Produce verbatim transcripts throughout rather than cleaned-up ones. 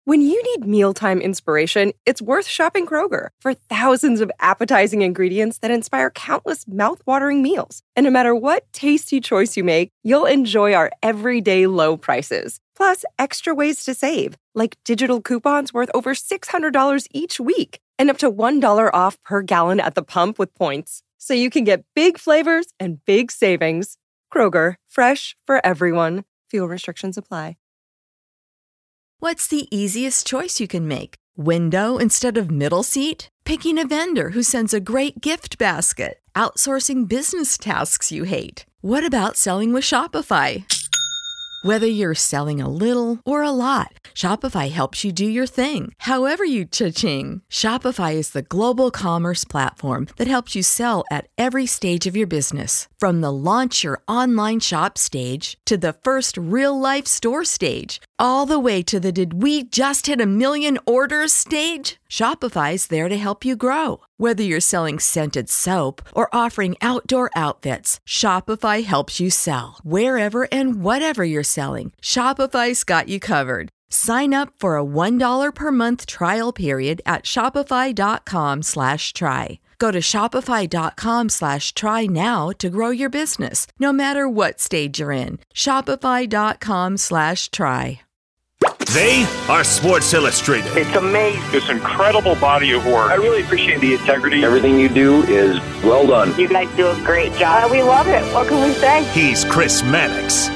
When you need mealtime inspiration, it's worth shopping Kroger for thousands of appetizing ingredients that inspire countless mouthwatering meals. And no matter what tasty choice you make, you'll enjoy our everyday low prices. Plus, extra ways to save, like digital coupons worth over six hundred dollars each week and up to one dollar off per gallon at the pump with points. So you can get big flavors and big savings. Kroger, fresh for everyone. Fuel restrictions apply. What's the easiest choice you can make? Window instead of middle seat? Picking a vendor who sends a great gift basket? Outsourcing business tasks you hate? What about selling with Shopify? Whether you're selling a little or a lot, Shopify helps you do your thing, however you cha-ching. Shopify is the global commerce platform that helps you sell at every stage of your business. From the launch your online shop stage to the first real-life store stage, all the way to the did we just hit a million orders stage. Shopify's there to help you grow. Whether you're selling scented soap or offering outdoor outfits, Shopify helps you sell. Wherever and whatever you're selling, Shopify's got you covered. Sign up for a one dollar per month trial period at shopify.com slash try. Go to shopify.com slash try now to grow your business, no matter what stage you're in. Shopify.com slash try. They are Sports Illustrated. It's amazing. This incredible body of work. I really appreciate the integrity. Everything you do is well done. You guys do a great job. We love it. What can we say? He's Chris Mannix.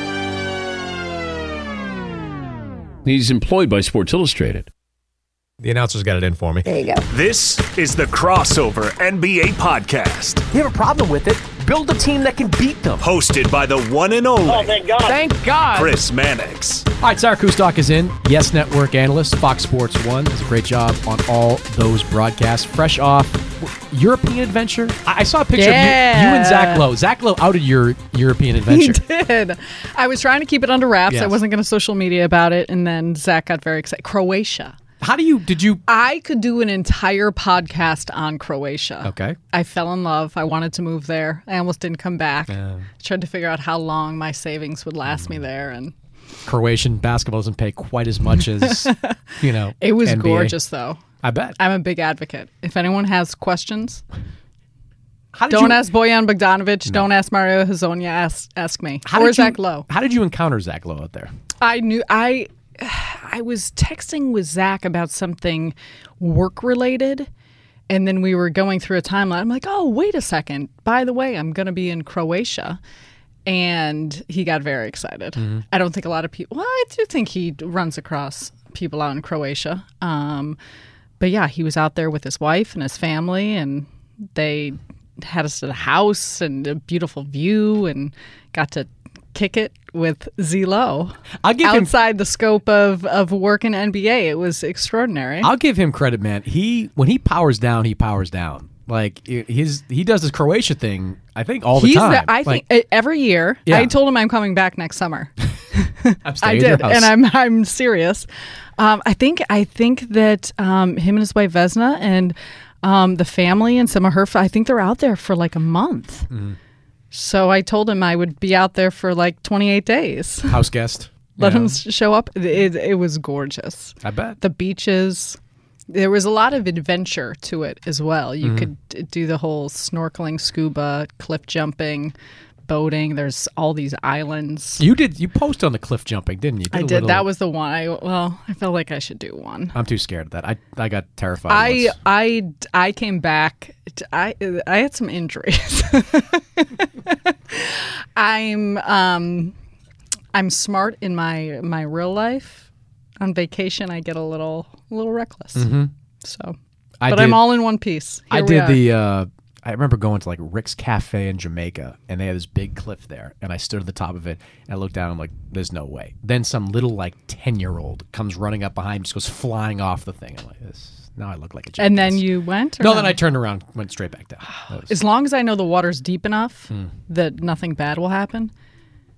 He's employed by Sports Illustrated. The announcers got it in for me. There you go. This is the Crossover N B A Podcast. You have a problem with it? Build a team that can beat them. Hosted by the one and only. Oh, thank God. Thank God. Chris Mannix. All right, Sarah Kustok is in. Yes Network analyst, Fox Sports one. Does a great job on all those broadcasts. Fresh off European adventure. I, I saw a picture yeah. of you, you and Zach Lowe. Zach Lowe outed your European adventure. He did. I was trying to keep it under wraps. Yes. I wasn't going to social media about it. And then Zach got very excited. Croatia. How do you, did you? I could do an entire podcast on Croatia. Okay. I fell in love. I wanted to move there. I almost didn't come back. Yeah. Tried to figure out how long my savings would last mm. me there. And Croatian basketball doesn't pay quite as much as, you know, it was N B A. Gorgeous, though. I bet. I'm a big advocate. If anyone has questions, how did don't you, ask Bojan Bogdanovic. No. Don't ask Mario Hezonja. Ask, ask me. How or Zach you, Lowe. How did you encounter Zach Lowe out there? I knew... I. I was texting with Zach about something work-related, and then we were going through a timeline. I'm like, oh, wait a second. By the way, I'm going to be in Croatia. And he got very excited. Mm-hmm. I don't think a lot of people... Well, I do think he runs across people out in Croatia. Um, but yeah, he was out there with his wife and his family, and they had us at a house and a beautiful view and got to kick it with Z Lowe. I'll give outside him, the scope of, of work in N B A. It was extraordinary. I'll give him credit, man. He when he powers down, he powers down. Like his he does his Croatia thing, I think all the He's time. The, I like, think every year. Yeah. I told him I'm coming back next summer. I'm I did, and I'm I'm serious. Um, I think I think that um, him and his wife Vesna and um, the family and some of her. I think they're out there for like a month. Mm-hmm. So I told him I would be out there for like twenty-eight days. House guest. Let yeah. him show up. It, it was gorgeous. I bet. The beaches. There was a lot of adventure to it as well. You mm-hmm. could do the whole snorkeling, scuba, cliff jumping, boating. There's all these islands. You did. You posted on the cliff jumping, didn't you? you did I did. Little... That was the one. I well, I felt like I should do one. I'm too scared of that. I I got terrified. I once. I I came back. To, I I had some injuries. I'm um I'm smart in my my real life. On vacation, I get a little a little reckless. Mm-hmm. So, I but did, I'm all in one piece. Here I we did are. the. Uh, I remember going to like Rick's Cafe in Jamaica, and they had this big cliff there, and I stood at the top of it, and I looked down, and I'm like, "There's no way." Then some little like ten year old comes running up behind me, just goes flying off the thing. I'm like, "This now I look like a jackass." And then you went? Or no, no, then I turned around, went straight back down. Was... As long as I know the water's deep enough hmm. that nothing bad will happen.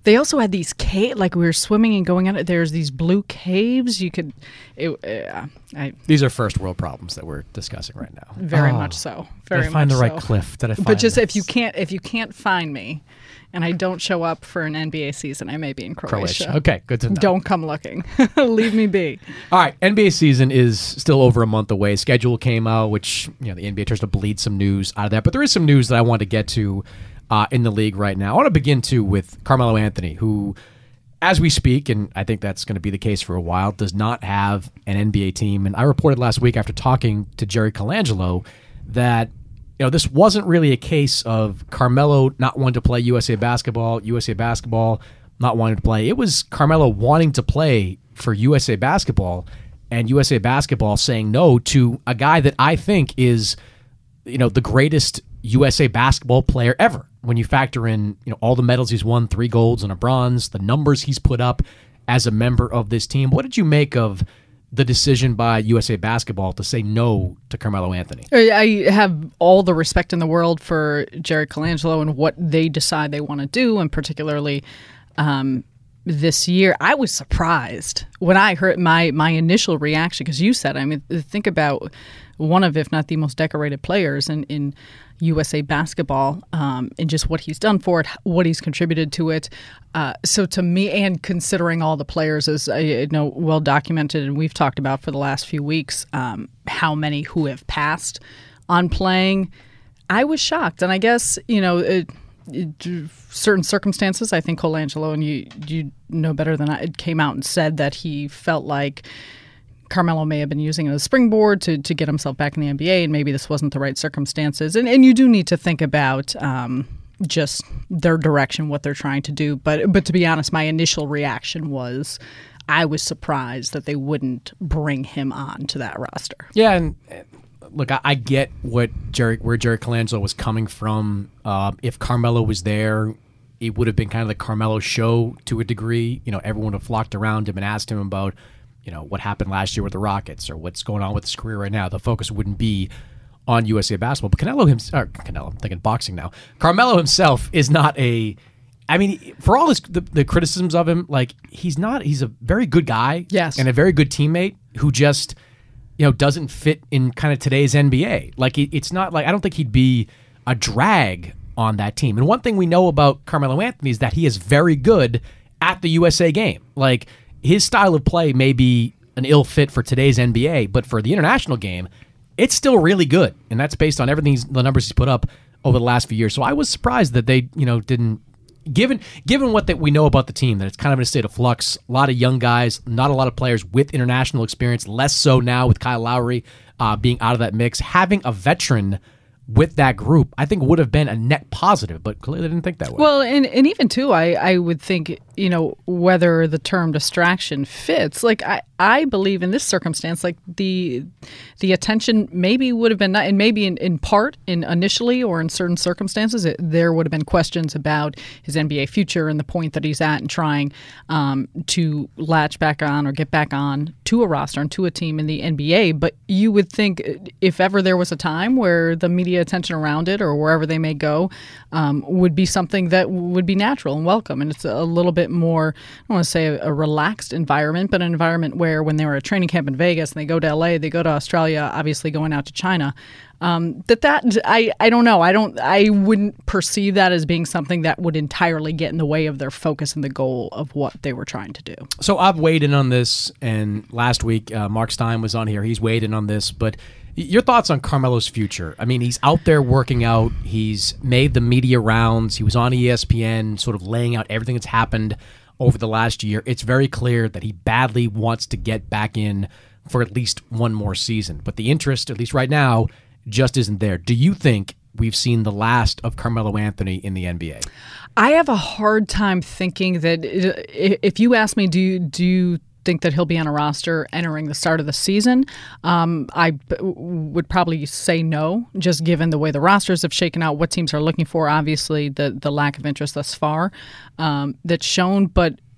They also had these cave, like we were swimming and going out. There's these blue caves. You could, it, uh, I, These are first world problems that we're discussing right now. Very oh, much so. Very did I find much the right so. cliff? Did I find But just this? if you can't, if you can't find me, and I don't show up for an N B A season, I may be in Croatia. Croatia. Okay, good to know. Don't come looking. Leave me be. All right, N B A season is still over a month away. Schedule came out, which you know the N B A tries to bleed some news out of that. But there is some news that I want to get to uh, in the league right now. I want to begin too with Carmelo Anthony, who, as we speak, and I think that's going to be the case for a while, does not have an N B A team. And I reported last week after talking to Jerry Colangelo that you know this wasn't really a case of Carmelo not wanting to play U S A Basketball, U S A Basketball not wanting to play. It was Carmelo wanting to play for U S A Basketball and U S A Basketball saying no to a guy that I think is, you know, the greatest U S A basketball player ever. When you factor in, you know, all the medals he's won, three golds and a bronze, the numbers he's put up as a member of this team. What did you make of the decision by U S A Basketball to say no to Carmelo Anthony? I have all the respect in the world for Jerry Colangelo and what they decide they want to do, and particularly um, this year. I was surprised when I heard my my initial reaction, because you said, I mean, think about one of, if not the most decorated players in, in U S A basketball, um, and just what he's done for it, what he's contributed to it. Uh, so to me, and considering all the players, as I know, well documented, and we've talked about for the last few weeks, um, how many who have passed on playing, I was shocked. And I guess, you know, it, it, certain circumstances, I think Colangelo, and you you know better than I, it came out and said that he felt like Carmelo may have been using it as a springboard to, to get himself back in the N B A, and maybe this wasn't the right circumstances. And and you do need to think about um, just their direction, what they're trying to do. But but to be honest, my initial reaction was I was surprised that they wouldn't bring him on to that roster. Yeah, and look, I, I get what Jerry, where Jerry Colangelo was coming from. Uh, if Carmelo was there, it would have been kind of the Carmelo show to a degree. You know, everyone would have flocked around him and asked him about, you know, what happened last year with the Rockets or what's going on with his career right now. The focus wouldn't be on U S A Basketball. But Canelo himself, Canelo, I'm thinking boxing now. Carmelo himself is not a, I mean, for all his, the, the criticisms of him, like, he's not, he's a very good guy. Yes. And a very good teammate who just, you know, doesn't fit in kind of today's N B A. Like, it, it's not like, I don't think he'd be a drag on that team. And one thing we know about Carmelo Anthony is that he is very good at the U S A game. Like, his style of play may be an ill fit for today's N B A, but for the international game, it's still really good. And that's based on everything, he's, the numbers he's put up over the last few years. So I was surprised that they, you know, didn't, given given what that we know about the team, that it's kind of in a state of flux. A lot of young guys, not a lot of players with international experience, less so now with Kyle Lowry uh, being out of that mix. Having a veteran with that group, I think would have been a net positive, but clearly they didn't think that way. Well, and, and even too, I, I would think, you know, whether the term distraction fits, like I, I believe in this circumstance, like the the attention maybe would have been, and maybe in, in part, in initially or in certain circumstances, it, there would have been questions about his N B A future and the point that he's at and trying um, to latch back on or get back on to a roster and to a team in the N B A. But you would think if ever there was a time where the media attention around it or wherever they may go um, would be something that would be natural and welcome. And it's a little bit more, I don't want to say a, a relaxed environment, but an environment where when they were at training camp in Vegas and they go to L A, they go to Australia, obviously going out to China, um, that that, I, I don't know. I don't, I wouldn't perceive that as being something that would entirely get in the way of their focus and the goal of what they were trying to do. So I've weighed in on this, and last week uh, Mark Stein was on here. He's weighed in on this, but your thoughts on Carmelo's future? I mean, he's out there working out. He's made the media rounds. He was on E S P N sort of laying out everything that's happened over the last year. It's very clear that he badly wants to get back in for at least one more season. But the interest, at least right now, just isn't there. Do you think we've seen the last of Carmelo Anthony in the N B A? I have a hard time thinking that if you ask me, do you, do you think that he'll be on a roster entering the start of the season, um, I b- would probably say no, just given the way the rosters have shaken out, what teams are looking for, obviously the the lack of interest thus far um, that's shown. But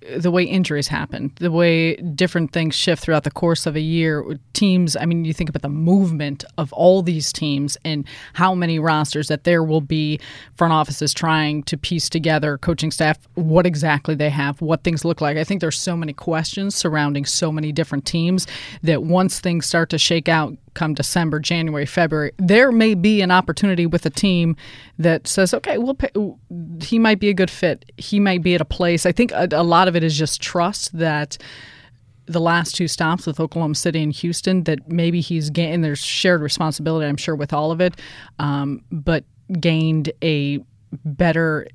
the way injuries happen, the way different things shift throughout the course of a year. Teams, I mean, you think about the movement of all these teams and how many rosters that there will be, front offices trying to piece together, coaching staff, what exactly they have, what things look like. I think there's so many questions surrounding so many different teams that once things start to shake out come December, January, February, there may be an opportunity with a team that says, okay, we'll pay, he might be a good fit. He might be at a place. I think a, a lot of it is just trust that the last two stops with Oklahoma City and Houston, that maybe he's gained, there's shared responsibility, I'm sure, with all of it, um, but gained a better,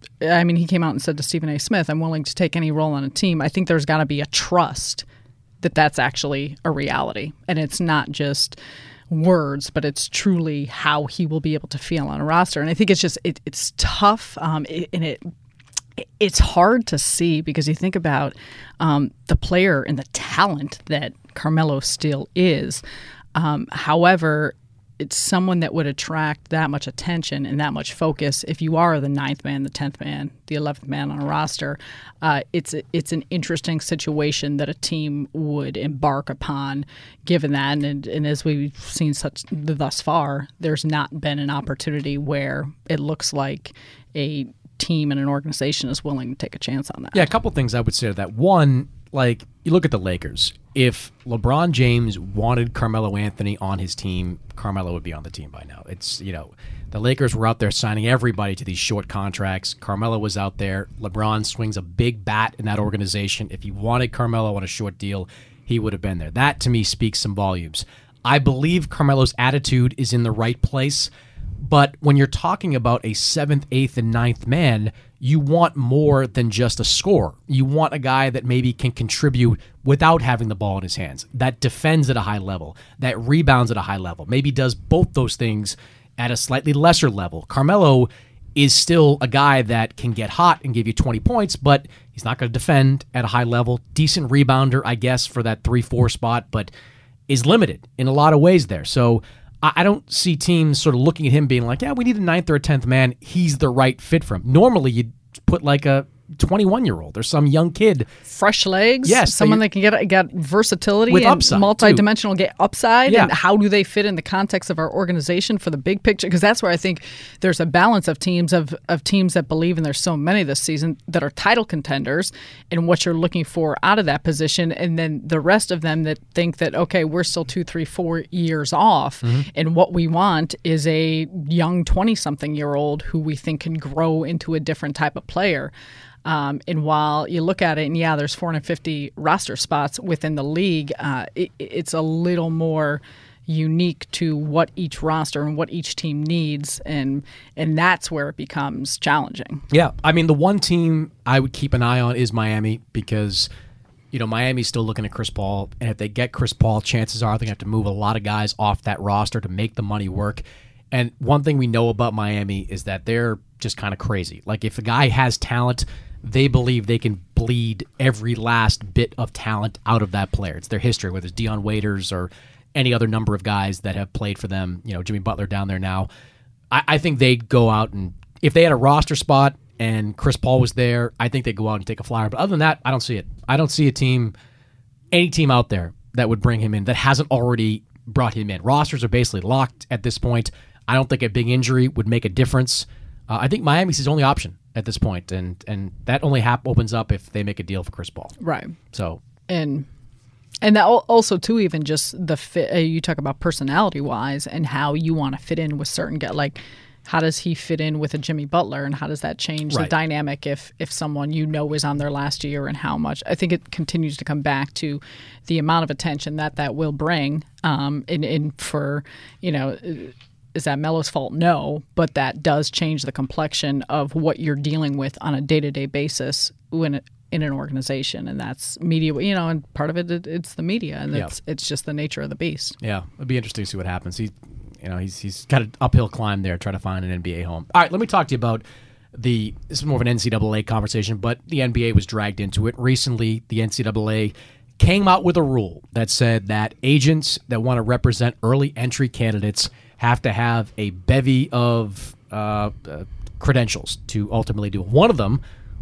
I mean, he came out and said to Stephen A. Smith, I'm willing to take any role on a team. I think there's got to be a trust that that's actually a reality. And it's not just words, but it's truly how he will be able to feel on a roster. And I think it's just, it, it's tough. Um, it, and it it's hard to see because you think about um, the player and the talent that Carmelo still is. Um, however, it's someone that would attract that much attention and that much focus if you are the ninth man, the tenth man, the eleventh man on a roster. Uh, it's it's an interesting situation that a team would embark upon given that. And, and as we've seen such thus far, there's not been an opportunity where it looks like a team and an organization is willing to take a chance on that. Yeah, a couple things I would say to that. One, like, you look at the Lakers. If LeBron James wanted Carmelo Anthony on his team, Carmelo would be on the team by now. It's, you know, the Lakers were out there signing everybody to these short contracts. Carmelo was out there. LeBron swings a big bat in that organization. If he wanted Carmelo on a short deal, he would have been there. That, to me, speaks some volumes. I believe Carmelo's attitude is in the right place, but when you're talking about a seventh, eighth, and ninth man, you want more than just a scorer. You want a guy that maybe can contribute without having the ball in his hands, that defends at a high level, that rebounds at a high level, maybe does both those things at a slightly lesser level. Carmelo is still a guy that can get hot and give you twenty points, but he's not going to defend at a high level. Decent rebounder, I guess, for that three four spot, but is limited in a lot of ways there. So I don't see teams sort of looking at him being like, yeah, we need a ninth or a tenth man. He's the right fit for him. Normally, you'd put like a twenty-one-year-old or some young kid. Fresh legs. Yes. Someone that can get get versatility with and upside, multidimensional get upside. Yeah. And how do they fit in the context of our organization for the big picture? Because that's where I think there's a balance of teams, of, of teams that believe, and there's so many this season, that are title contenders and what you're looking for out of that position. And then the rest of them that think that, okay, we're still two, three, four years off. Mm-hmm. And what we want is a young twenty-something-year-old who we think can grow into a different type of player. Um, and while you look at it, and yeah, there's four hundred fifty roster spots within the league, uh, it, it's a little more unique to what each roster and what each team needs, and and that's where it becomes challenging. Yeah, I mean, the one team I would keep an eye on is Miami because, you know, Miami's still looking at Chris Paul, and if they get Chris Paul, chances are they're going to have to move a lot of guys off that roster to make the money work. And one thing we know about Miami is that they're just kind of crazy. Like, if a guy has talent, they believe they can bleed every last bit of talent out of that player. It's their history, whether it's Dion Waiters or any other number of guys that have played for them. You know, Jimmy Butler down there now. I, I think they'd go out and, if they had a roster spot and Chris Paul was there, I think they'd go out and take a flyer. But other than that, I don't see it. I don't see a team, any team out there that would bring him in that hasn't already brought him in. Rosters are basically locked at this point. I don't think a big injury would make a difference. Uh, I think Miami's his only option at this point, and and that only hap- opens up if they make a deal for Chris Paul. Right. So and and that also too, even just the fit. Uh, you talk about personality wise and how you want to fit in with certain guys. Like, how does he fit in with a Jimmy Butler, and how does that change right. the dynamic if if someone you know is on their last year, and how much? I think it continues to come back to the amount of attention that that will bring. Um, in in for you know. Is that Melo's fault? No, but that does change the complexion of what you're dealing with on a day-to-day basis when in an organization, and that's media. You know, and part of it, it it's the media, and yeah. it's it's just the nature of the beast. Yeah, it'd be interesting to see what happens. He, you know, he's he's got an uphill climb there, trying to find an N B A home. All right, let me talk to you about the. This is more of an N C double A conversation, but the N B A was dragged into it recently. The N C double A came out with a rule that said that agents that want to represent early entry candidates have to have a bevy of uh, uh, credentials to ultimately do it. One of them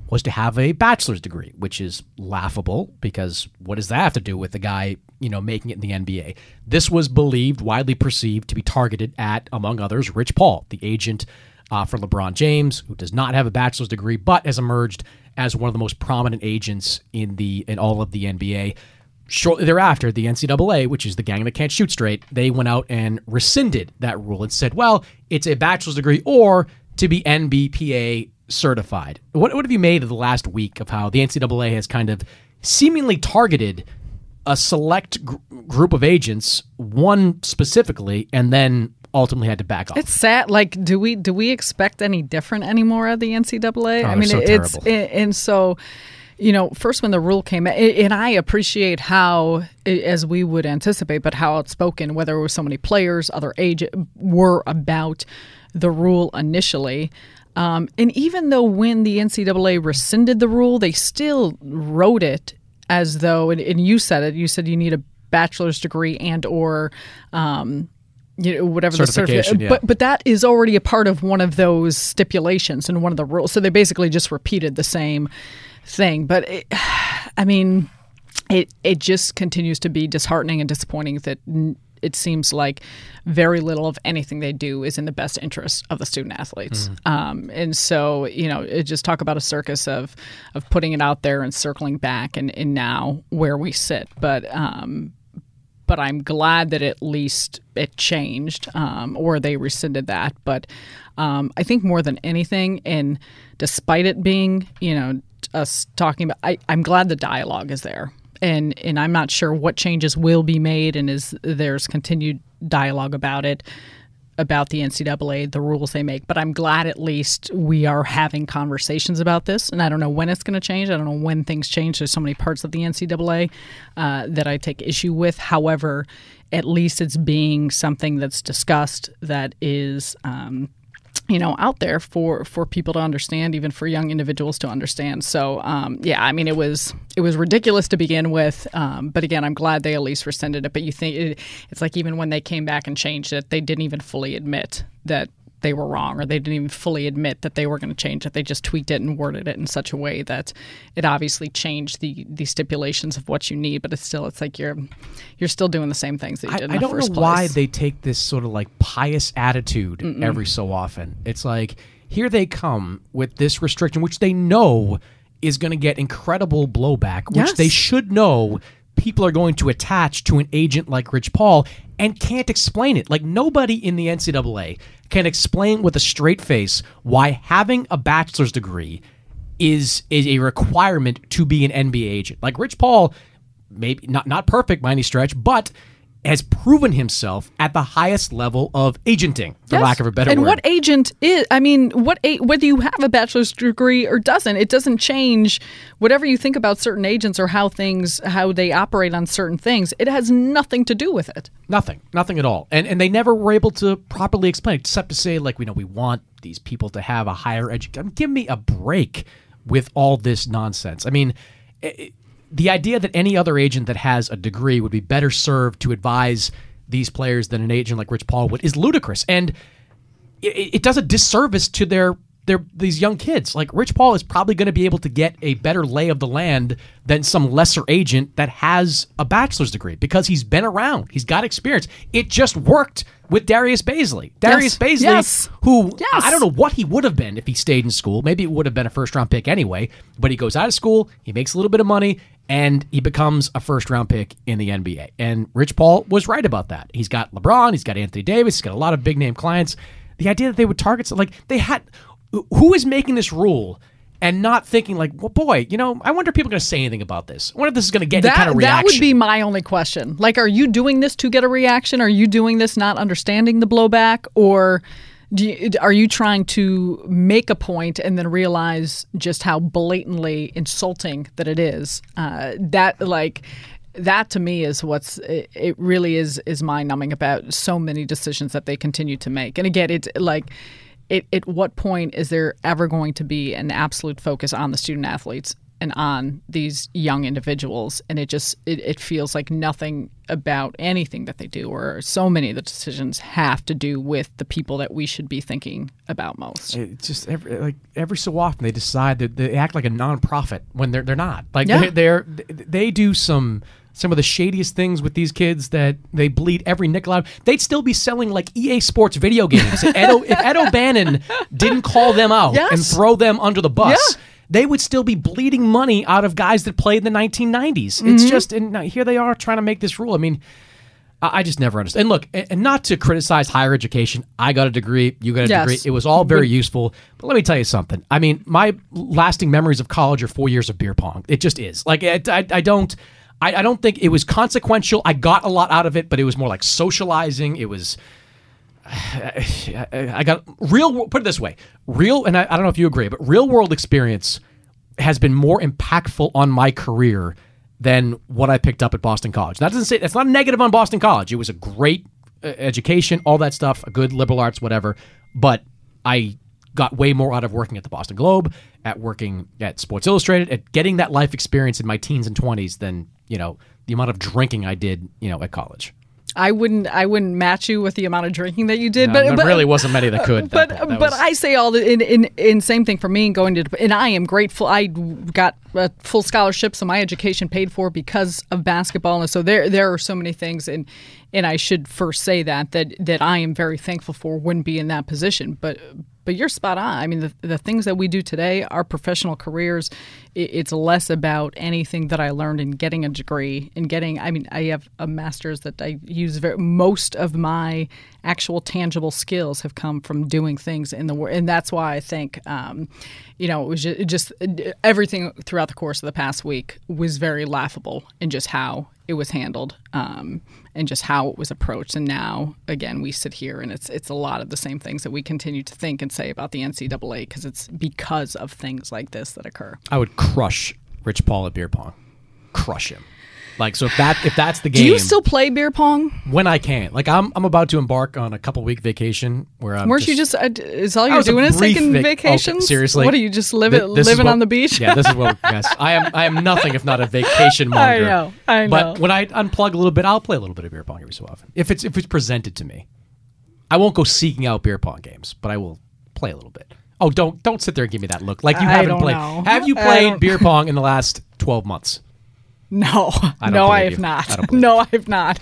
was to have a bachelor's degree, which is laughable because what does that have to do with the guy, you know, making it in the N B A? This was believed, widely perceived to be targeted at, among others, Rich Paul, the agent uh, for LeBron James, who does not have a bachelor's degree, but has emerged as one of the most prominent agents in the in all of the N B A. Shortly thereafter, the N C double A, which is the gang that can't shoot straight, they went out and rescinded that rule and said, well, it's a bachelor's degree or to be N B P A certified. What, what have you made of the last week of how the N C double A has kind of seemingly targeted a select gr- group of agents, one specifically, and then ultimately had to back off? It's sad. Like, do we do we expect any different anymore at the N C double A? Oh, I mean, so it's terrible. and so. You know, first when the rule came, and I appreciate how, as we would anticipate, but how outspoken, whether it was so many players, other agents, were about the rule initially. Um, and even though when the N C double A rescinded the rule, they still wrote it as though, and, and you said it, you said you need a bachelor's degree and or um, you know, whatever the certification, yeah. but but that is already a part of one of those stipulations and one of the rules. So they basically just repeated the same thing. But it, I mean, it it just continues to be disheartening and disappointing that it seems like very little of anything they do is in the best interest of the student athletes. Mm. Um, and so, you know, it just talk about a circus of of putting it out there and circling back and, and now where we sit. But um, but I'm glad that at least it changed um, or they rescinded that. But um, I think more than anything, and despite it being, you know, us talking about, I, I'm glad the dialogue is there. And and I'm not sure what changes will be made and is there's continued dialogue about it, about the N C double A, the rules they make. But I'm glad at least we are having conversations about this. And I don't know when it's going to change. I don't know when things change. There's so many parts of the N C double A uh, that I take issue with. However, at least it's being something that's discussed that is um, you know, out there for, for people to understand, even for young individuals to understand. So, um, yeah, I mean, it was it was ridiculous to begin with. Um, but again, I'm glad they at least rescinded it. But you think it, it's like even when they came back and changed it, they didn't even fully admit that they were wrong, or they didn't even fully admit that they were going to change it. They just tweaked it and worded it in such a way that it obviously changed the the stipulations of what you need. But it's still, it's like you're you're still doing the same things that you I, did in I the don't first know place. why they take this sort of like pious attitude Mm-mm. every so often. It's like, here they come with this restriction, which they know is going to get incredible blowback, which yes. they should know people are going to attach to an agent like Rich Paul and can't explain it. Like, nobody in the N C double A can explain with a straight face why having a bachelor's degree is, is a requirement to be an N B A agent. Like, Rich Paul, maybe not, not perfect by any stretch, but has proven himself at the highest level of agenting, for yes. lack of a better and word. And what agent is, I mean, what a, whether you have a bachelor's degree or doesn't, it doesn't change whatever you think about certain agents or how things, how they operate on certain things. It has nothing to do with it. Nothing. Nothing at all. And and they never were able to properly explain it, except to say, like, we know we want these people to have a higher education. I mean, give me a break with all this nonsense. I mean, it, the idea that any other agent that has a degree would be better served to advise these players than an agent like Rich Paul would is ludicrous. And it, it does a disservice to their their these young kids. Like, Rich Paul is probably going to be able to get a better lay of the land than some lesser agent that has a bachelor's degree because he's been around. He's got experience. It just worked with Darius Baisley. Darius yes. Baisley, yes. who yes. I don't know what he would have been if he stayed in school. Maybe it would have been a first-round pick anyway, but he goes out of school, he makes a little bit of money, and he becomes a first-round pick in the N B A. And Rich Paul was right about that. He's got LeBron, he's got Anthony Davis, he's got a lot of big-name clients. The idea that they would target, like, they had, who is making this rule and not thinking like, well, boy, you know, I wonder if people are going to say anything about this. I wonder if this is going to get that, any kind of reaction. That would be my only question. Like, are you doing this to get a reaction? Are you doing this not understanding the blowback? Or do you, are you trying to make a point and then realize just how blatantly insulting that it is? Uh, that, like... That to me is what's it, it really is is mind-numbing about so many decisions that they continue to make. And again, it's like, it, at what point is there ever going to be an absolute focus on the student athletes and on these young individuals, and it just it, it feels like nothing about anything that they do, or so many of the decisions have to do with the people that we should be thinking about most. It's just every, like every so often they decide that they act like a nonprofit when they're they're not. Like Yeah. they're, they're they do some some of the shadiest things with these kids that they bleed every nickel out. They'd still be selling like E A Sports video games if Ed, o, if Ed O'Bannon didn't call them out Yes. and throw them under the bus. Yeah. They would still be bleeding money out of guys that played in the nineteen nineties. It's Mm-hmm. just, and now here they are trying to make this rule. I mean, I I just never understand. And look, and not to criticize higher education, I got a degree, you got a Yes. degree. It was all very useful. But let me tell you something. I mean, my lasting memories of college are four years of beer pong. It just is. Like, I, I, I don't, I, I don't think it was consequential. I got a lot out of it, but it was more like socializing. It was. I got real, put it this way, real, and I, I don't know if you agree, but real world experience has been more impactful on my career than what I picked up at Boston College. That doesn't say, that's not a negative on Boston College. It was a great uh, education, all that stuff, a good liberal arts, whatever, but I got way more out of working at the Boston Globe, at working at Sports Illustrated, at getting that life experience in my teens and twenties than, you know, the amount of drinking I did, you know, at college. I wouldn't. I wouldn't match you with the amount of drinking that you did. No, but there but, really wasn't many that could. But That- that but was- I say all the in, in in same thing for me and going to and I am grateful. I got a full scholarship, so my education paid for because of basketball, and so there there are so many things, and and I should first say that that that I am very thankful for. Wouldn't be in that position, but. But you're spot on. I mean, the the things that we do today, our professional careers, it, it's less about anything that I learned in getting a degree and getting. I mean, I have a master's that I use. Very, most of my actual tangible skills have come from doing things in the world, and that's why I think, um, you know, it was just, it just everything throughout the course of the past week was very laughable in just how it was handled um, and just how it was approached. And now, again, we sit here and it's it's a lot of the same things that we continue to think and say about the N C double A because it's because of things like this that occur. I would crush Rich Paul at beer pong. Crush him. Like, so if that if that's the game. Do you still play beer pong? When I can. Like, I'm I'm about to embark on a couple week vacation where I'm Weren't just, you just, uh, is all I you're was a doing is brief taking vac- vacations? Okay, seriously? What are you just live Th- it, this is living what- on the beach? Yeah, this is what, guys. I am I am nothing if not a vacation monger. I know, I know. But when I unplug a little bit, I'll play a little bit of beer pong every so often. If it's if it's presented to me. I won't go seeking out beer pong games, but I will play a little bit. Oh, don't don't sit there and give me that look. Like you I haven't don't played. know. Have you I played don't- beer pong in the last twelve months? No, don't no, I believe have you. not. I don't believe no, I have not.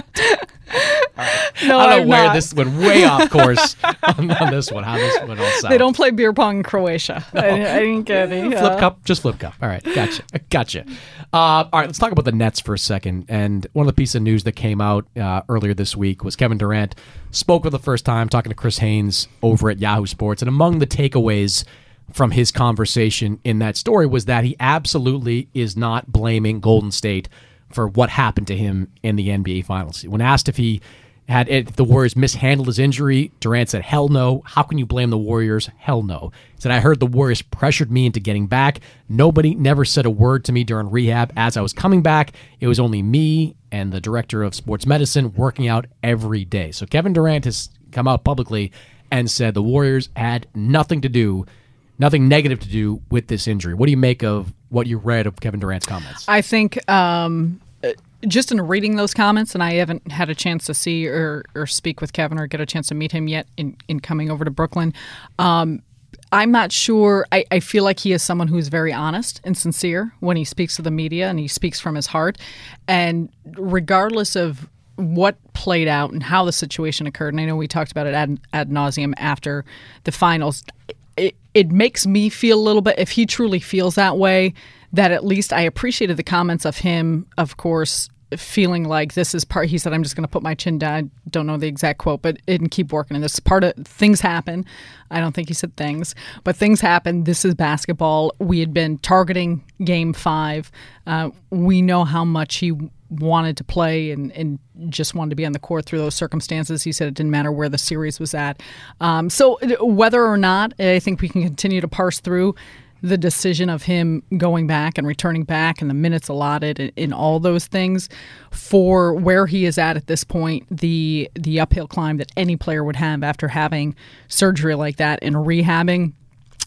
No, I I don't have know where not. this went way off course on, on this one. How this went all south. They don't play beer pong in Croatia. I, I didn't get it. Flip Uh, cup, just flip cup. All right, gotcha, gotcha. Uh, all right, let's talk about the Nets for a second. And one of the pieces of news that came out uh, earlier this week was Kevin Durant spoke for the first time, talking to Chris Haynes over at Yahoo Sports. And among the takeaways from his conversation in that story was that he absolutely is not blaming Golden State for what happened to him in the N B A Finals. When asked if he had if the Warriors mishandled his injury, Durant said, hell no. How can you blame the Warriors? Hell no. He said, I heard the Warriors pressured me into getting back. Nobody never said a word to me during rehab as I was coming back. It was only me and the director of sports medicine working out every day. So Kevin Durant has come out publicly and said the Warriors had nothing to do, nothing negative to do with this injury. What do you make of what you read of Kevin Durant's comments? I think um, uh, just in reading those comments, and I haven't had a chance to see or, or speak with Kevin or get a chance to meet him yet in, in coming over to Brooklyn, um, I'm not sure. I, I feel like he is someone who's very honest and sincere when he speaks to the media and he speaks from his heart. And regardless of what played out and how the situation occurred, and I know we talked about it ad, ad nauseum after the finals, it, it makes me feel a little bit, if he truly feels that way, that at least I appreciated the comments of him, of course, feeling like this is part, he said, I'm just going to put my chin down. I don't know the exact quote, but and keep working. And this is part of, things happen. I don't think he said things, but things happen. This is basketball. We had been targeting game five. Uh, we know how much he wanted to play and, and just wanted to be on the court through those circumstances. He said it didn't matter where the series was at. Um, so whether or not, I think we can continue to parse through the decision of him going back and returning back and the minutes allotted and, and all those things for where he is at at this point, the the uphill climb that any player would have after having surgery like that and rehabbing.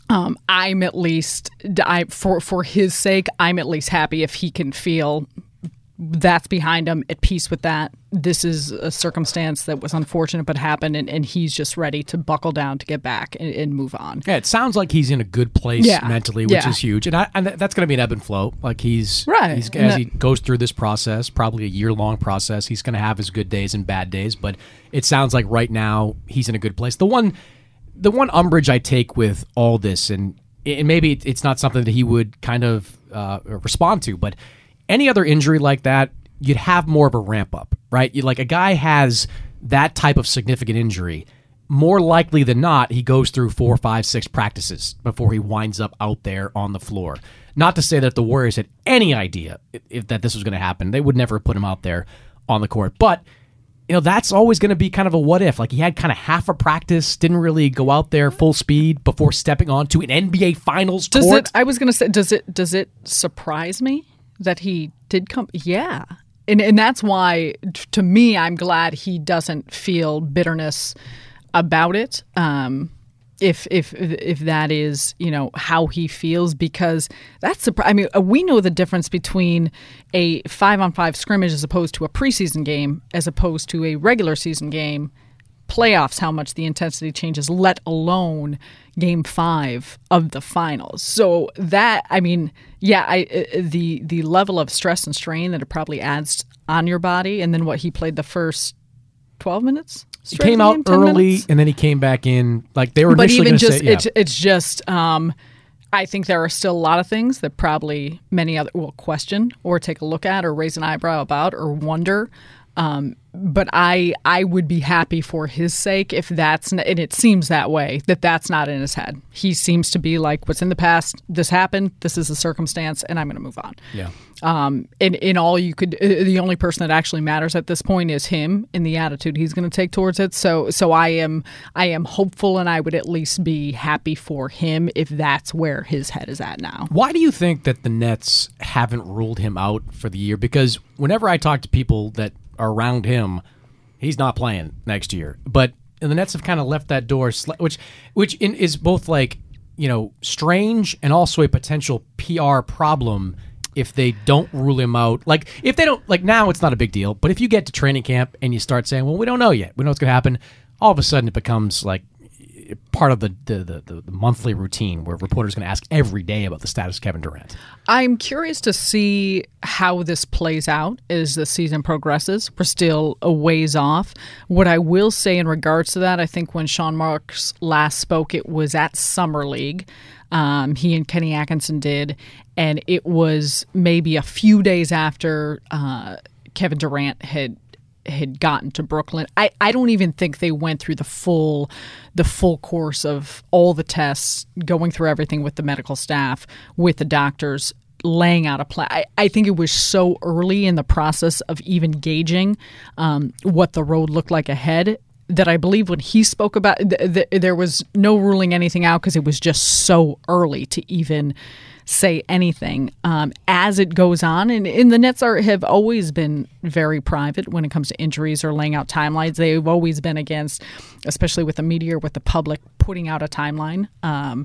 Um, I'm at least, I, for for his sake, I'm at least happy if he can feel that's behind him, at peace with that. This is a circumstance that was unfortunate but happened, and, and he's just ready to buckle down to get back and, and move on. Yeah, it sounds like he's in a good place yeah. mentally, which yeah. is huge. And, I, and that's going to be an ebb and flow. Like he's, right. he's as he goes through this process, probably a year-long process, he's going to have his good days and bad days, but it sounds like right now he's in a good place. The one the one umbrage I take with all this, and, and maybe it's not something that he would kind of uh, respond to, but any other injury like that, you'd have more of a ramp up, right? You, like a guy has that type of significant injury, more likely than not, he goes through four, five, six practices before he winds up out there on the floor. Not to say that the Warriors had any idea if, if that this was going to happen. They would never put him out there on the court. But you know, that's always going to be kind of a what if. Like he had kind of half a practice, didn't really go out there full speed before stepping onto an N B A Finals does court. It, I was going to say, does it does it surprise me that he did come? Yeah. And and that's why, to me, I'm glad he doesn't feel bitterness about it. Um, if if if that is, you know, how he feels, because that's the. I mean, we know the difference between a five on five scrimmage as opposed to a preseason game, as opposed to a regular season game. Playoffs, how much the intensity changes, let alone game five of the finals. So that, I mean, yeah, I the the level of stress and strain that it probably adds on your body, and then what he played the first twelve minutes. He came out game, early, minutes? and then he came back in. Like they were but initially even going to just say, yeah. it's, it's just. Um, I think there are still a lot of things that probably many other will question or take a look at or raise an eyebrow about or wonder. Um, but I I would be happy for his sake if that's, and it seems that way, that that's not in his head. He seems to be like, what's in the past, this happened, this is a circumstance, and I'm going to move on. Yeah. Um, and in all you could, the only person that actually matters at this point is him and the attitude he's going to take towards it. So, so I am, I am hopeful, and I would at least be happy for him if that's where his head is at now. Why do you think that the Nets haven't ruled him out for the year? Because whenever I talk to people that are around him, he's not playing next year. But the Nets have kind of left that door, which, which in, is both like, you know, strange and also a potential P R problem. If they don't rule him out, like if they don't, like now it's not a big deal, but if you get to training camp and you start saying, well, we don't know yet, we know what's going to happen, all of a sudden it becomes like part of the the, the, the monthly routine where reporters are going to ask every day about the status of Kevin Durant. I'm curious to see how this plays out as the season progresses. We're still a ways off. What I will say in regards to that, I think when Sean Marks last spoke, it was at Summer League. Um, he and Kenny Atkinson did, and it was maybe a few days after uh, Kevin Durant had had gotten to Brooklyn. I, I don't even think they went through the full the full course of all the tests, going through everything with the medical staff, with the doctors, laying out a plan. I, I think it was so early in the process of even gauging um, what the road looked like ahead that I believe when he spoke about th- th- there was no ruling anything out because it was just so early to even say anything. Um, as it goes on, and, and the Nets are have always been very private when it comes to injuries or laying out timelines. They've always been against, especially with the media, with the public, putting out a timeline. Um,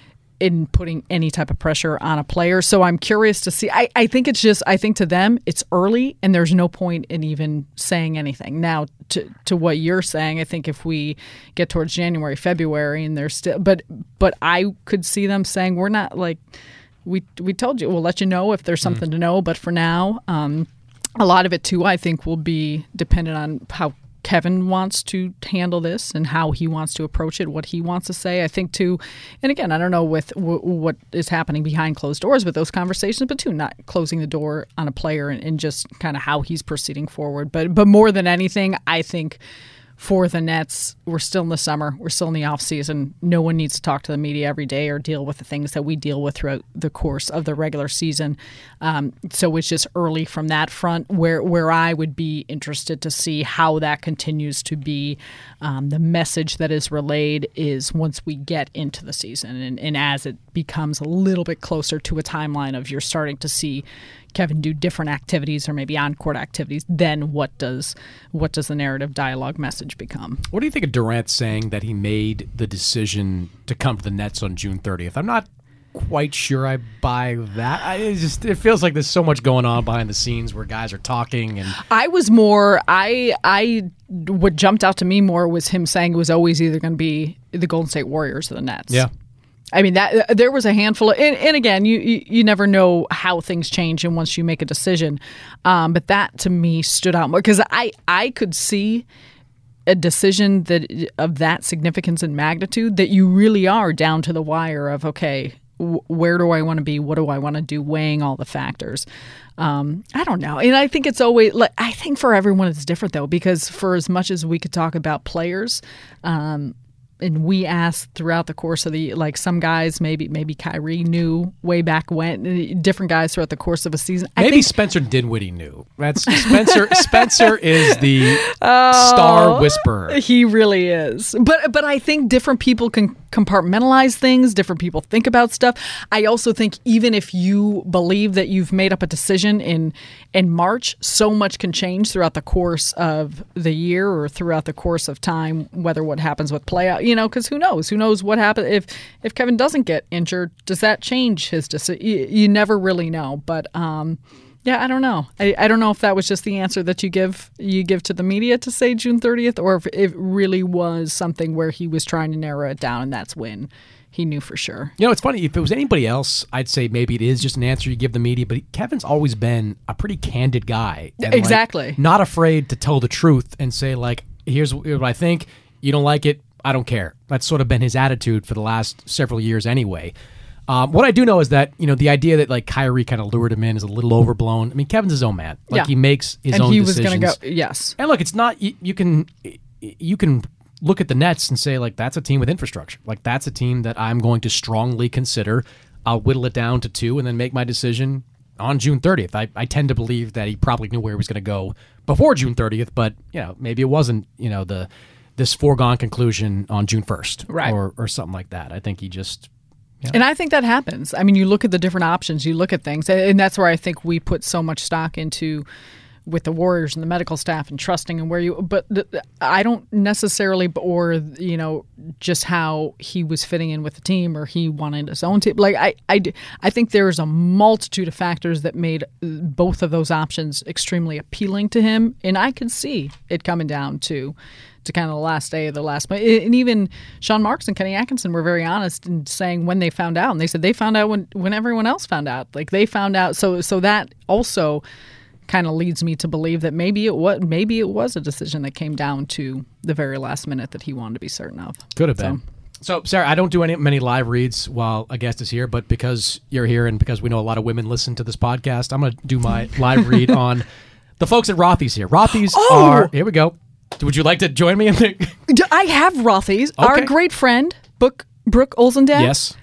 in putting any type of pressure on a player. So I'm curious to see. I, I think it's just, I think to them, it's early and there's no point in even saying anything. Now, to to what you're saying, I think if we get towards January, February, and they're still, but but I could see them saying, we're not like, we we told you, we'll let you know if there's something mm. to know, but for now, um, a lot of it too, I think, will be dependent on how Kevin wants to handle this and how he wants to approach it, what he wants to say. I think, too, and again, I don't know with w- what is happening behind closed doors with those conversations, but, too, not closing the door on a player and, and just kind of how he's proceeding forward. But, but more than anything, I think for the Nets, we're still in the summer. We're still in the off season. No one needs to talk to the media every day or deal with the things that we deal with throughout the course of the regular season. Um, so it's just early from that front where, where I would be interested to see how that continues to be. Um, the message that is relayed is once we get into the season and, and as it becomes a little bit closer to a timeline of you're starting to see Kevin do different activities or maybe on-court activities, then what does what does the narrative dialogue message become? What do you think of Durant saying that he made the decision to come to the Nets on June thirtieth? I'm not quite sure I buy that. I, it just it feels like there's so much going on behind the scenes where guys are talking. And I was more I I what jumped out to me more was him saying it was always either going to be the Golden State Warriors or the Nets. Yeah. I mean, that there was a handful of, and, and again, you, you you never know how things change and once you make a decision. Um, but that to me stood out more because I, I could see a decision that of that significance and magnitude that you really are down to the wire of, okay, w- where do I want to be? What do I want to do? Weighing all the factors. Um, I don't know. And I think it's always, like, I think for everyone it's different though, because for as much as we could talk about players, um, and we asked throughout the course of the, like some guys, maybe maybe Kyrie knew way back when, different guys throughout the course of a season. Maybe I think, Spencer Dinwiddie knew. That's Spencer. Spencer is the oh, star whisperer. He really is. But but I think different people can compartmentalize things. Different people think about stuff. I also think even if you believe that you've made up a decision in in March, so much can change throughout the course of the year or throughout the course of time, whether what happens with playout. You know, because who knows? Who knows what happens if if Kevin doesn't get injured? Does that change his decision? You, you never really know. But um, yeah, I don't know. I, I don't know if that was just the answer that you give you give to the media to say June thirtieth, or if it really was something where he was trying to narrow it down, and that's when he knew for sure. You know, it's funny. If it was anybody else, I'd say maybe it is just an answer you give the media. But Kevin's always been a pretty candid guy. And exactly. Like, not afraid to tell the truth and say, like, here's what I think. You don't like it. I don't care. That's sort of been his attitude for the last several years anyway. Um, what I do know is that, you know, the idea that like Kyrie kind of lured him in is a little overblown. I mean, Kevin's his own man. Like yeah. he makes his and own he decisions. was going to go, yes. And look, it's not, you, you can, you can look at the Nets and say like, that's a team with infrastructure. Like that's a team that I'm going to strongly consider. I'll whittle it down to two and then make my decision on June thirtieth. I, I tend to believe that he probably knew where he was going to go before June thirtieth, but you know, maybe it wasn't, you know, the, this foregone conclusion on June first right. or, or something like that. I think he just... You know. And I think that happens. I mean, you look at the different options, you look at things, and that's where I think we put so much stock into with the Warriors and the medical staff and trusting and where you... But I don't necessarily, or, you know, just how he was fitting in with the team or he wanted his own team. Like, I, I, I think there's a multitude of factors that made both of those options extremely appealing to him, and I could see it coming down to... to kind of the last day of the last and even Sean Marks and Kenny Atkinson were very honest in saying when they found out, and they said they found out when, when everyone else found out. Like they found out, so so that also kind of leads me to believe that maybe it was maybe it was a decision that came down to the very last minute that he wanted to be certain of. Could have been. So, so Sarah, I don't do any many live reads while a guest is here, but because you're here and because we know a lot of women listen to this podcast, I'm going to do my live read on the folks at Rothy's here. Rothy's oh! are here we go. Would you like to join me in the... I have Rothy's. Okay. Our great friend, Brooke, Brooke Olzendale. Yes.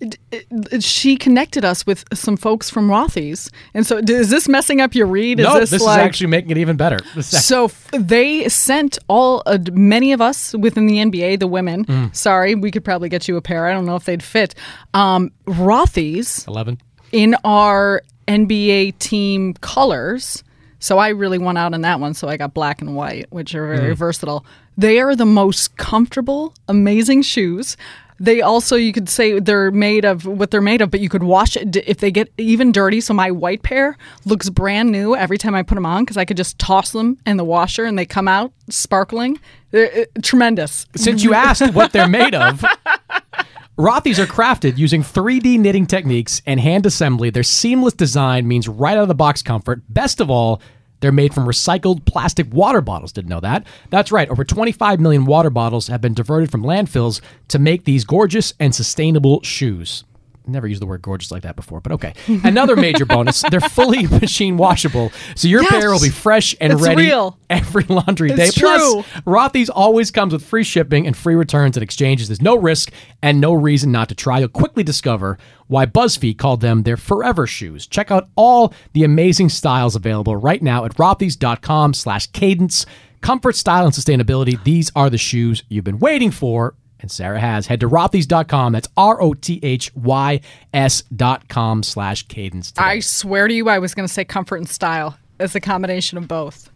She connected us with some folks from Rothy's. And so is this messing up your read? Is no, this, this like... is actually making it even better. So they sent all, uh, many of us within the N B A, the women, mm. sorry, we could probably get you a pair. I don't know if they'd fit. Um, Rothy's. eleven. In our N B A team colors... So I really went out on that one. So I got black and white, which are very mm. versatile. They are the most comfortable, amazing shoes. They also, you could say they're made of what they're made of, but you could wash it if they get even dirty. So my white pair looks brand new every time I put them on because I could just toss them in the washer and they come out sparkling. They're, uh, tremendous. Since you asked what they're made of... Rothy's are crafted using three D knitting techniques and hand assembly. Their seamless design means right out of the box comfort. Best of all, they're made from recycled plastic water bottles. Didn't know that. That's right. Over twenty-five million water bottles have been diverted from landfills to make these gorgeous and sustainable shoes. Never used the word gorgeous like that before, but okay. Another major bonus, they're fully machine washable, so your yes, pair will be fresh and it's ready real. every laundry it's day. True. Plus, Rothy's always comes with free shipping and free returns and exchanges. There's no risk and no reason not to try. You'll quickly discover why BuzzFeed called them their forever shoes. Check out all the amazing styles available right now at rothys.com slash cadence. Comfort, style, and sustainability, these are the shoes you've been waiting for. And Sarah has. Head to rothys dot com. That's R O T H Y S dot com slash cadence today. I swear to you, I was going to say comfort and style. It's a combination of both.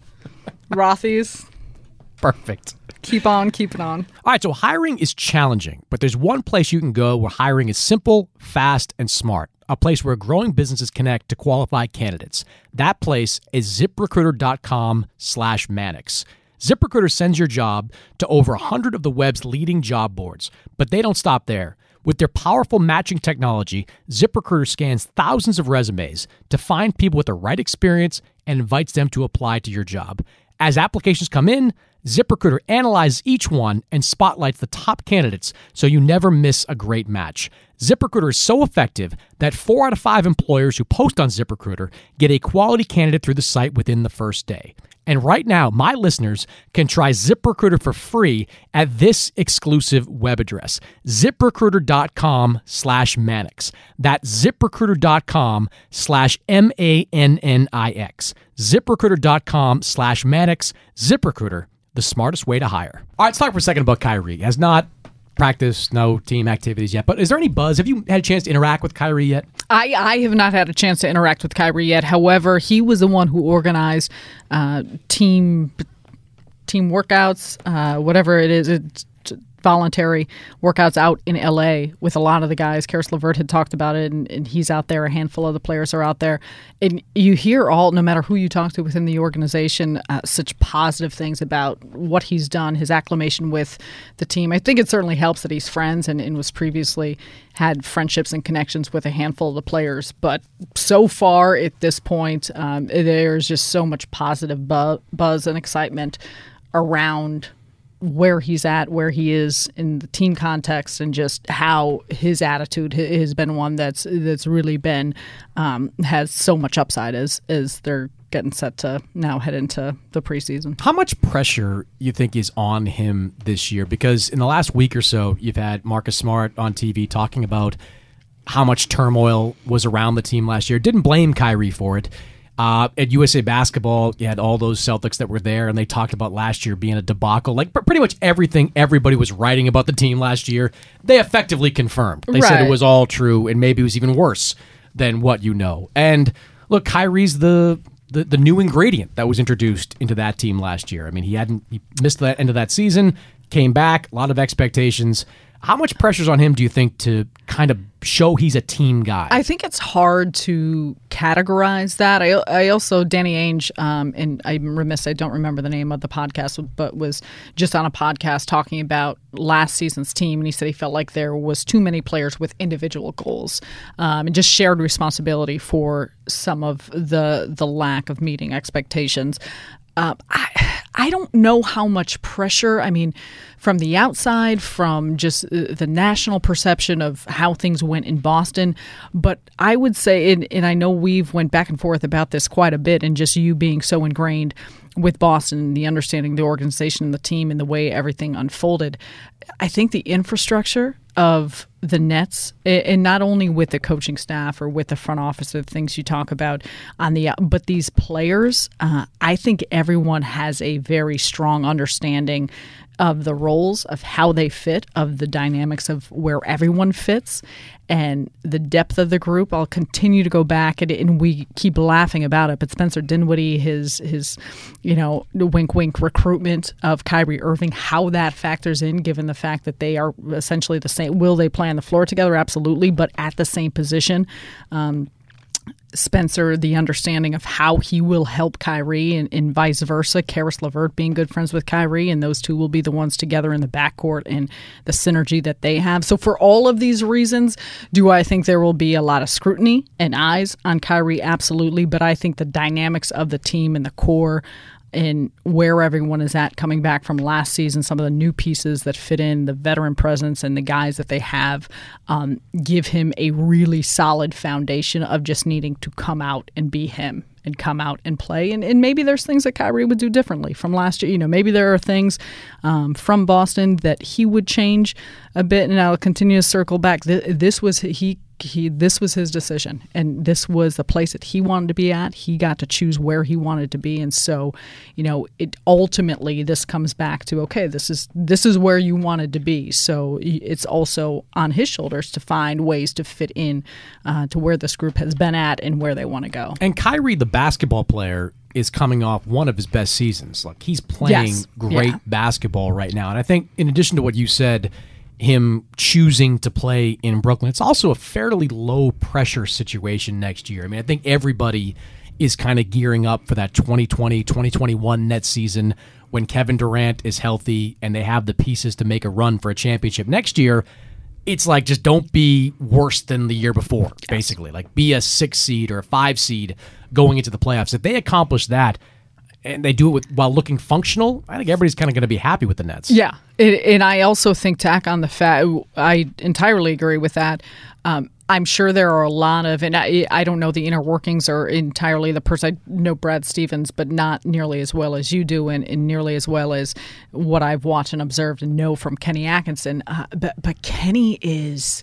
Rothy's. Perfect. Keep on, keep it on. All right, so hiring is challenging, but there's one place you can go where hiring is simple, fast, and smart. A place where growing businesses connect to qualified candidates. That place is ZipRecruiter.com slash Mannix. ZipRecruiter sends your job to over one hundred of the web's leading job boards, but they don't stop there. With their powerful matching technology, ZipRecruiter scans thousands of resumes to find people with the right experience and invites them to apply to your job. As applications come in, ZipRecruiter analyzes each one and spotlights the top candidates so you never miss a great match. ZipRecruiter is so effective that four out of five employers who post on ZipRecruiter get a quality candidate through the site within the first day. And right now, my listeners can try ZipRecruiter for free at this exclusive web address, ZipRecruiter.com slash Mannix. That's ZipRecruiter.com slash M A N N I X. ZipRecruiter.com slash Mannix. ZipRecruiter, the smartest way to hire. All right, let's talk for a second about Kyrie. He has not practiced, no team activities yet, but is there any buzz? Have you had a chance to interact with Kyrie yet? I, I have not had a chance to interact with Kyrie yet. However, he was the one who organized uh, team team workouts, uh, whatever it is. It's voluntary workouts out in L A with a lot of the guys. Karis LeVert had talked about it, and, and he's out there. A handful of the players are out there. And you hear all, no matter who you talk to within the organization, uh, such positive things about what he's done, his acclimation with the team. I think it certainly helps that he's friends and, and was previously had friendships and connections with a handful of the players. But so far at this point, um, there's just so much positive bu- buzz and excitement around where he's at, where he is in the team context, and just how his attitude has been one that's that's really been um, has so much upside as as they're getting set to now head into the preseason. How much pressure you think is on him this year? Because in the last week or so, you've had Marcus Smart on T V talking about how much turmoil was around the team last year. Didn't blame Kyrie for it. Uh, at U S A Basketball, you had all those Celtics that were there, and they talked about last year being a debacle. Like pretty much everything everybody was writing about the team last year, they effectively confirmed. They right. said it was all true, and maybe it was even worse than what you know. And look, Kyrie's the the, the new ingredient that was introduced into that team last year. I mean, he hadn't he missed the end of that season, came back, a lot of expectations. How much pressure's on him, do you think, to kind of show he's a team guy? I think it's hard to categorize that. I, I also, Danny Ainge, um, and I'm remiss, I don't remember the name of the podcast, but was just on a podcast talking about last season's team, and he said he felt like there was too many players with individual goals um, and just shared responsibility for some of the the lack of meeting expectations. Uh, I I don't know how much pressure, I mean, from the outside, from just the national perception of how things went in Boston, but I would say, and, and I know we've went back and forth about this quite a bit, and just you being so ingrained with Boston, the understanding the organization and the team and the way everything unfolded, I think the infrastructure of the Nets, and not only with the coaching staff or with the front office, the things you talk about on the, but these players, uh, I think everyone has a very strong understanding of the roles, of how they fit, of the dynamics of where everyone fits, and the depth of the group. I'll continue to go back, and, and we keep laughing about it, but Spencer Dinwiddie, his, his, you know, wink, wink recruitment of Kyrie Irving, how that factors in, given the fact that they are essentially the same. Will they play on the floor together? Absolutely, but at the same position. Um, Spencer, the understanding of how he will help Kyrie, and, and vice versa. Karis LeVert being good friends with Kyrie, and those two will be the ones together in the backcourt, and the synergy that they have. So for all of these reasons, do I think there will be a lot of scrutiny and eyes on Kyrie? Absolutely. But I think the dynamics of the team and the core and where everyone is at coming back from last season, some of the new pieces that fit in, the veteran presence and the guys that they have, um, give him a really solid foundation of just needing to come out and be him and come out and play. And, and maybe there's things that Kyrie would do differently from last year. You know, maybe there are things um, from Boston that he would change a bit. And I'll continue to circle back. This was, he he this was his decision, and this was the place that he wanted to be at. He got to choose where he wanted to be, and so, you know, it ultimately this comes back to, okay, this is this is where you wanted to be. So it's also on his shoulders to find ways to fit in uh, to where this group has been at and where they want to go. And Kyrie, the basketball player, is coming off one of his best seasons. Like, he's playing yes. great yeah. basketball right now. And I think, in addition to what you said, him choosing to play in Brooklyn, it's also a fairly low pressure situation next year. I mean, I think everybody is kind of gearing up for that twenty twenty, twenty twenty-one Nets season when Kevin Durant is healthy and they have the pieces to make a run for a championship next year. It's like, just don't be worse than the year before, yes. basically. Like, be a six seed or a five seed going into the playoffs. If they accomplish that, and they do it with, while looking functional, I think everybody's kind of going to be happy with the Nets. Yeah, it, and I also think, tack on the fact, I entirely agree with that. Um, I'm sure there are a lot of, and I, I don't know the inner workings or entirely the person. I know Brad Stevens, but not nearly as well as you do, and, and nearly as well as what I've watched and observed and know from Kenny Atkinson. Uh, but, but Kenny is,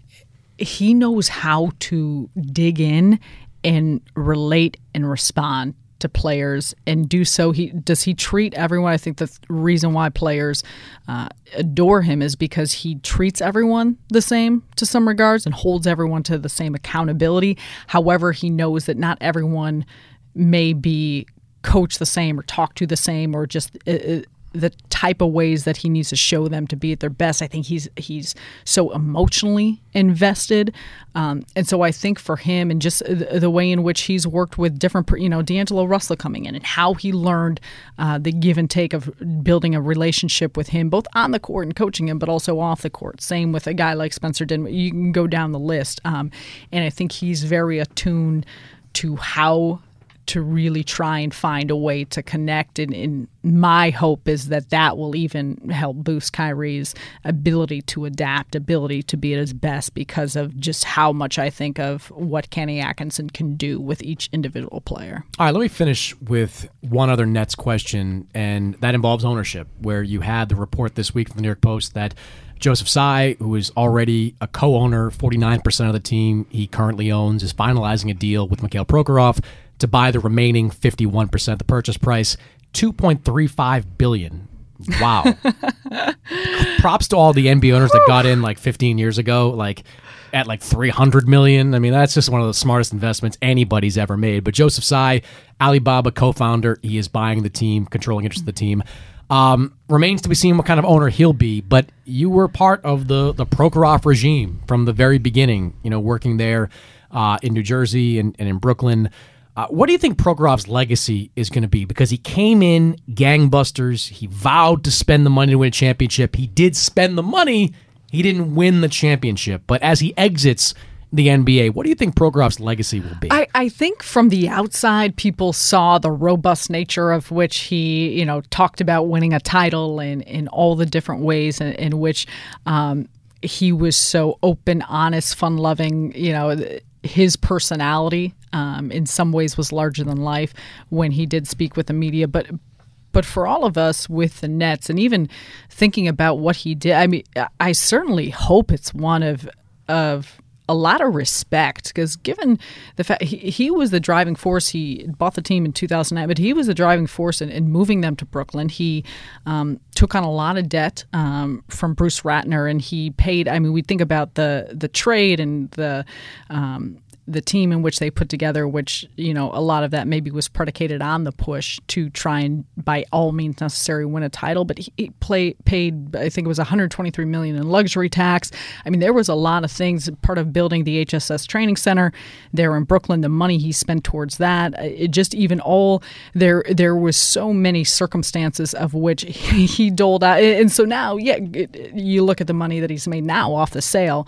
he knows how to dig in and relate and respond to players and do so. He does he treat everyone. I think the th- reason why players uh, adore him is because he treats everyone the same to some regards and holds everyone to the same accountability. However, he knows that not everyone may be coached the same or talked to the same or just uh, the type of ways that he needs to show them to be at their best. I think he's he's so emotionally invested. Um, and so I think for him and just the, the way in which he's worked with different, you know, D'Angelo Russell coming in and how he learned uh, the give and take of building a relationship with him, both on the court and coaching him, but also off the court. Same with a guy like Spencer Dinwiddie. You can go down the list. Um, and I think he's very attuned to how to really try and find a way to connect. And, and my hope is that that will even help boost Kyrie's ability to adapt, ability to be at his best, because of just how much I think of what Kenny Atkinson can do with each individual player. All right, let me finish with one other Nets question, and that involves ownership, where you had the report this week from the New York Post that Joseph Tsai, who is already a co-owner, forty-nine percent of the team he currently owns, is finalizing a deal with Mikhail Prokhorov to buy the remaining fifty-one percent of the purchase price, two point three five billion dollars. Wow. Props to all the N B A owners that got in like fifteen years ago, like at like three hundred million dollars. I mean, that's just one of the smartest investments anybody's ever made. But Joseph Tsai, Alibaba co-founder, he is buying the team, controlling interest of the team. Um, remains to be seen what kind of owner he'll be, but you were part of the, the Prokhorov regime from the very beginning, you know, working there uh, in New Jersey and, and in Brooklyn. Uh, what do you think Prokhorov's legacy is going to be? Because he came in gangbusters. He vowed to spend the money to win a championship. He did spend the money. He didn't win the championship. But as he exits the N B A, what do you think Prokhorov's legacy will be? I, I think from the outside, people saw the robust nature of which he, you know, talked about winning a title and in all the different ways in, in which um, he was so open, honest, fun-loving, you know, his personality um, in some ways was larger than life when he did speak with the media. But but for all of us with the Nets, and even thinking about what he did, I mean, I certainly hope it's one of of a lot of respect, because given the fact he, he was the driving force, he bought the team in two thousand nine, but he was the driving force in, in moving them to Brooklyn. He um, took on a lot of debt um, from Bruce Ratner, and he paid. I mean, we think about the the trade and the um, the team in which they put together, which, you know, a lot of that maybe was predicated on the push to try and by all means necessary win a title. But he, he play, paid, I think it was one hundred twenty-three million dollars in luxury tax. I mean, there was a lot of things, part of building the H S S training center there in Brooklyn, the money he spent towards that. It just even all, there there was so many circumstances of which he, he doled out. And so now, yeah, it, you look at the money that he's made now off the sale.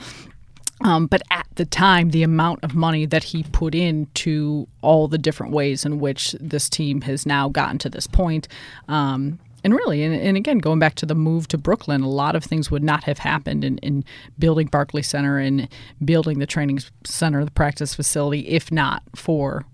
Um, but at the time, the amount of money that he put into all the different ways in which this team has now gotten to this point, um, and really, and, and again, going back to the move to Brooklyn, a lot of things would not have happened in, in building Barclays Center and building the training center, the practice facility, if not for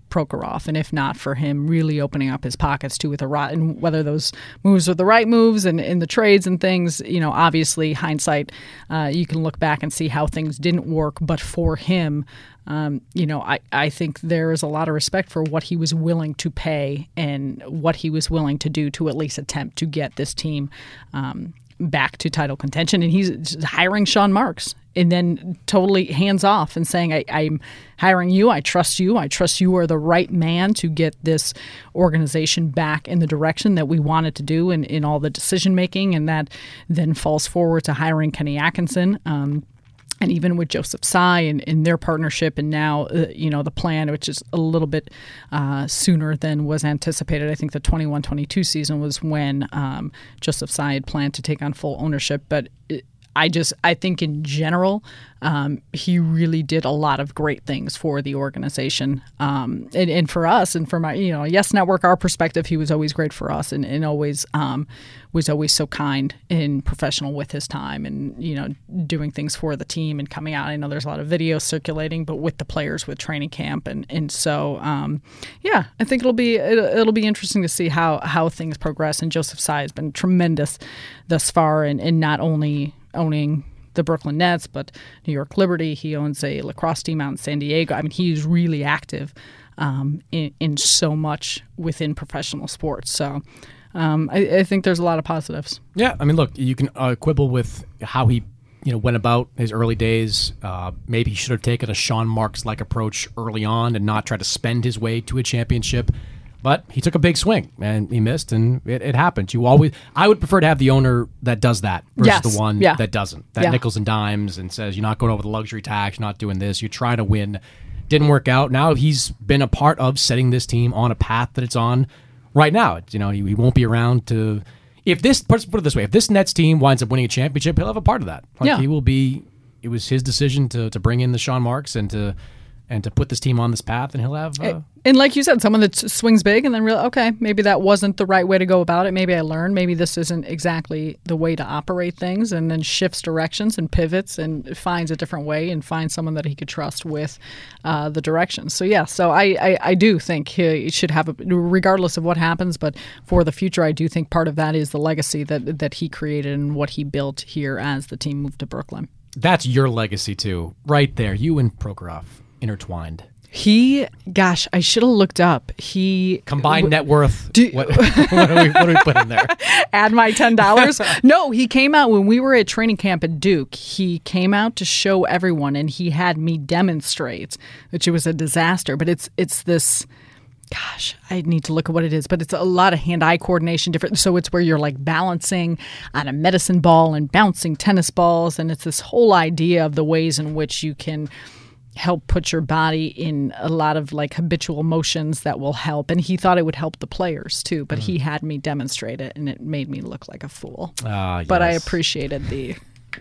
Prokhorov, and if not for him really opening up his pockets too with a rot, and whether those moves were the right moves and in the trades and things, you know, obviously hindsight, uh, you can look back and see how things didn't work. But for him, um, you know, I, I think there is a lot of respect for what he was willing to pay and what he was willing to do to at least attempt to get this team um, back to title contention. And he's hiring Sean Marks and then totally hands off and saying, I, I'm hiring you. I trust you. I trust you are the right man to get this organization back in the direction that we want it to do in, in all the decision making. And that then falls forward to hiring Kenny Atkinson. Um, And even with Joseph Tsai and in their partnership, and now, uh, you know, the plan, which is a little bit uh, sooner than was anticipated. I think the twenty-one twenty-two season was when um, Joseph Tsai had planned to take on full ownership. But it, I just, I think in general, um, he really did a lot of great things for the organization. Um, and, and for us and for my, you know, Yes Network, our perspective, he was always great for us and, and always um, was always so kind and professional with his time and, you know, doing things for the team and coming out. I know there's a lot of videos circulating, but with the players with training camp. And, and so, um, yeah, I think it'll be, it'll, it'll be interesting to see how, how things progress. And Joseph Tsai has been tremendous thus far and, and not only owning the Brooklyn Nets, but New York Liberty. He owns a lacrosse team out in San Diego. I mean, he's really active um, in, in so much within professional sports. So um, I, I think there's a lot of positives. Yeah, I mean, look, you can uh, quibble with how he, you know, went about his early days. Uh, maybe he should have taken a Sean Marks-like approach early on and not try to spend his way to a championship. But he took a big swing and he missed, and it, it happened. You always, I would prefer to have the owner that does that versus yes. the one yeah. that doesn't. That yeah. nickels and dimes and says you're not going over the luxury tax, you're not doing this, you're trying to win. Didn't work out. Now he's been a part of setting this team on a path that it's on right now. You know, he, he won't be around to. If this, put it this way, if this Nets team winds up winning a championship, he'll have a part of that. Like yeah. he will be. It was his decision to to bring in the Sean Marks and to. And to put this team on this path, and he'll have... Uh, and like you said, someone that swings big and then realize, okay, maybe that wasn't the right way to go about it. Maybe I learned. Maybe this isn't exactly the way to operate things, and then shifts directions and pivots and finds a different way and finds someone that he could trust with uh, the direction. So, yeah, so I, I, I do think he should have, a, regardless of what happens, but for the future, I do think part of that is the legacy that, that he created and what he built here as the team moved to Brooklyn. That's your legacy, too. Right there. You and Prokhorov. Intertwined. He, gosh, I should have looked up. He combined w- net worth. Do, what, what, do we, what do we put in there? Add my ten dollars. No, he came out when we were at training camp at Duke. He came out to show everyone, and he had me demonstrate, which it was a disaster. But it's it's this. Gosh, I need to look at what it is, but it's a lot of hand-eye coordination. Different, so it's where you're like balancing on a medicine ball and bouncing tennis balls, and it's this whole idea of the ways in which you can help put your body in a lot of like habitual motions that will help. And he thought it would help the players too, but mm. he had me demonstrate it, and it made me look like a fool. Uh, but yes. I appreciated the,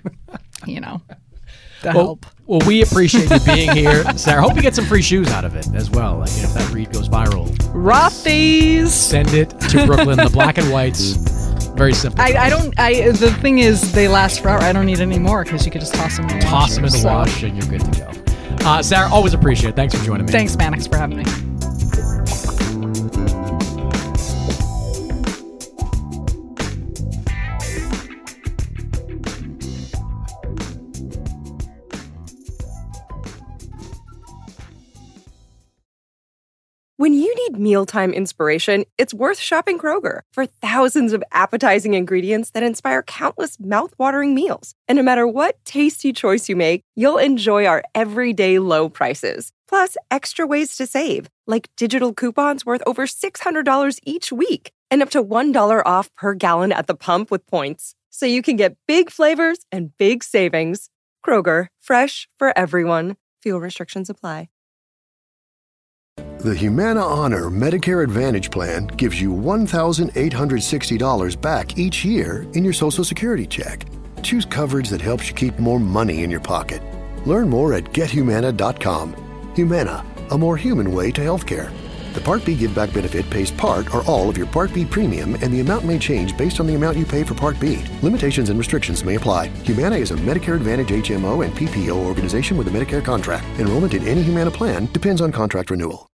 you know, the well, help. Well, we appreciate you being here, Sarah. Hope you get some free shoes out of it as well. Like, if that read goes viral, Rothy's. Send it to Brooklyn. The black and whites. Very simple. I, I don't. I the thing is, they last forever. I don't need any more because you could just toss them in the toss washer, them in the so. wash, and you're good to go. Uh, Sarah, always appreciate it. Thanks for joining me. Thanks, Mannix, for having me. When you need mealtime inspiration, it's worth shopping Kroger for thousands of appetizing ingredients that inspire countless mouthwatering meals. And no matter what tasty choice you make, you'll enjoy our everyday low prices. Plus, extra ways to save, like digital coupons worth over six hundred dollars each week and up to one dollar off per gallon at the pump with points. So you can get big flavors and big savings. Kroger, fresh for everyone. Fuel restrictions apply. The Humana Honor Medicare Advantage Plan gives you one thousand eight hundred sixty dollars back each year in your Social Security check. Choose coverage that helps you keep more money in your pocket. Learn more at get humana dot com. Humana, a more human way to healthcare. The Part B Give Back benefit pays part or all of your Part B premium, and the amount may change based on the amount you pay for Part B. Limitations and restrictions may apply. Humana is a Medicare Advantage H M O and P P O organization with a Medicare contract. Enrollment in any Humana plan depends on contract renewal.